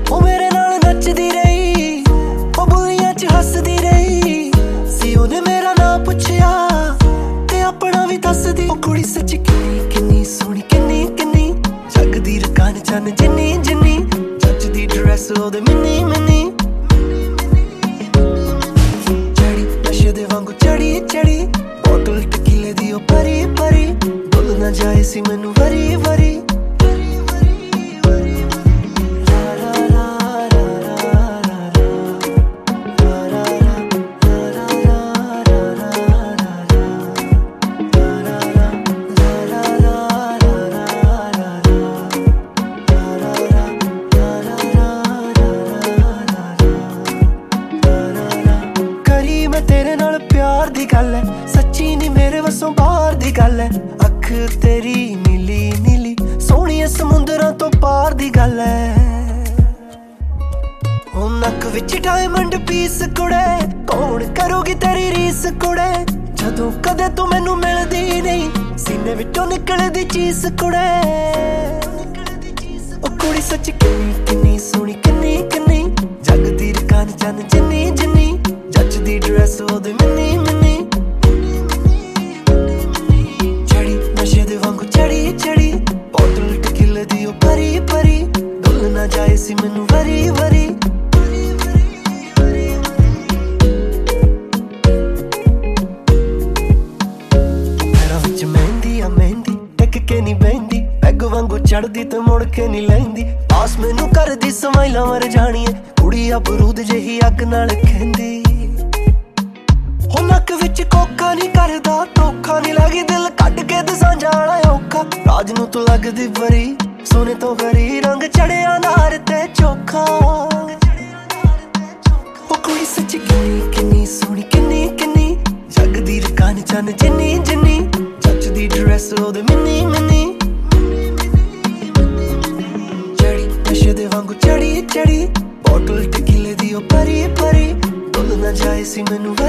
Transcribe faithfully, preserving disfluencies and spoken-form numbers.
ਉਹ ਮੇਰੇ ਨਾਲ ਨੱਚਦੀ ਰਹੀ, ਉਹ ਬੁੱਲੀਆਂ ਚ ਹੱਸਦੀ ਰਹੀ ਸੀ। ਉਹਨੇ ਮੇਰਾ ਨਾਂ ਪੁੱਛਿਆ ਤੇ ਆਪਣਾ ਵੀ ਦੱਸਦੀ। ਉਹ ਕੁੜੀ ਸੱਚੀ ਕਿੰਨੀ ਕਿੰਨੀ ਸੋਹਣੀ, ਕਿੰਨੀ ਕਿੰਨੀ ਜਗਦੀ ਰਕਾਨ ਚੰਨ ਜਿੰਨੀ ਜਿੰਨੀ ਜੱਚਦੀ ਡਰੈਸ ਉਹਦੇ ਮਿੰਨੀ ਮਿੰਨੀ। ਚੜੀ ਨਸ਼ੇ ਦੇ ਵਾਂਗੂ ਚੜੀ ਚੜੀ ਬੋਟਲ ਟਕੀਲੇ ਦੀ ਉਹ ਭਰੀ ਭਰੀ, ਡੁੱਲ ਨਾ ਜਾਏ ਸੀ ਮੈਨੂੰ ਵਰੀ ਵਰੀ। ਤੇਰੇ ਨਾਲ ਪਿਆਰ ਦੀ ਗੱਲ ਹੈ, ਸੱਚੀ ਨੀ ਮੇਰੇ ਵੱਸੋਂ ਬਾਹਰ ਦੀ ਗੱਲ ਹੈ। ਅੱਖ ਤੇਰੀ ਨੀਲੀ ਨੀਲੀ ਸੋਹਣੀਏ ਸਮੁੰਦਰਾਂ ਤੋਂ ਪਾਰ ਦੀ ਗੱਲ ਹੈ। ਉਹ ਨੱਕ ਵਿੱਚ ਡਾਇਮੰਡ ਪੀਸ ਕੁੜੇ, ਕੌਣ ਕਰੂਗੀ ਤੇਰੀ ਰੀਸ ਕੁੜੇ। ਜਦੋਂ ਕਦੇ ਤੂੰ ਮੈਨੂੰ ਮਿਲਦੀ ਨਹੀਂ, ਸੀਨੇ ਵਿੱਚੋਂ ਨਿਕਲਦੀ ਚੀਸ ਕੁੜੇ। ਉਹ ਕੁੜੀ ਸੱਚ ਕਿੰਨੀ ਕਿੰਨੀ ਸੋਹਣੀ, ਕਿੰਨੀ ਕਿੰਨੀ ਜਗਦੀ ਰਕਾਨ ਚੰਨ ਜਿੰਨੀ ਜਿੰਨੀ ਜੱਚਦੀ ਡਰੈਸ ਉਹਦੇ ਮਿੰਨੀ ਮਿੰਨੀ। ਚੜੀ ਨਸ਼ੇ ਦੇ ਵਾਂਗੂ ਚੜੀ ਚੜੀ ਬੋਤਲ ਟਕੀਲੇ ਦੀ ਉਹ ਭਰੀ ਭਰੀ, ਡੁੱਲ ਨਾ ਜਾਏ ਸੀ ਮੈਨੂੰ ਵਰੀ ਵਰੀ। ਪੈਰਾਂ ਵਿੱਚ ਮਹਿੰਦੀ ਆ ਮਹਿੰਦੀ ਟਿਕ ਕੇ ਨੀ ਬਹਿੰਦੀ, ਪੈਗ ਵਾਂਗੂ ਚੜਦੀ ਤੇ ਮੁੜ ਕੇ ਨੀ ਲੈਂਦੀ। ਪਾਸ ਮੈਨੂੰ ਕਰਦੀ ਸਮਾਈਲਾਂ ਮਰ ਜਾਣੀਏ, ਕੁੜੀ ਆ ਬਰੂਦ ਜਿਹੀ ਅੱਗ ਨਾਲ ਖਹਿੰਦੀ। ਉਹ ਨੱਕ ਵਿੱਚ ਕੋਕਾ ਨੀ ਕਰਦਾ ਧੋਖਾ, ਨੀ ਲੱਗੀ ਦਿਲ ਕੱਢ ਕੇ ਦਸਾਂ ਜਾਣਾ ਔਖਾ। ਰਾਜ ਨੂੰ ਤੂੰ ਲੱਗਦੀ ਪਰੀ, ਸੋਨੇ ਤੋਂ ਹਰੀ ਰੰਗ ਚੜਿਆ ਨਾਰ ਤੇ ਚੋਖਾ। ਉਹ ਕੁੜੀ ਸੱਚੀ ਕਿੰਨੀ ਕਿੰਨੀ ਸੋਹਣੀ, ਕਿੰਨੀ ਕਿੰਨੀ ਜਗਦੀ ਰਕਾਨ ਚੰਨ ਜਿੰਨੀ ਜਿੰਨੀ ਜੱਚਦੀ ਡਰੈਸ ਉਹਦੇ ਮਿੰਨੀ ਮਿੰਨੀ। ਚੜੀ ਨਸ਼ੇ ਦੇ ਵਾਂਗੂ ਚੜੀ ਚੜੀ ਬੋਟਲ ਟਕੀਲੇ ਦੀ ਉਹ ਭਰੀ ਭਰੀ, ਡੁੱਲ ਨਾ ਜਾਏ ਸੀ ਮੈਨੂੰ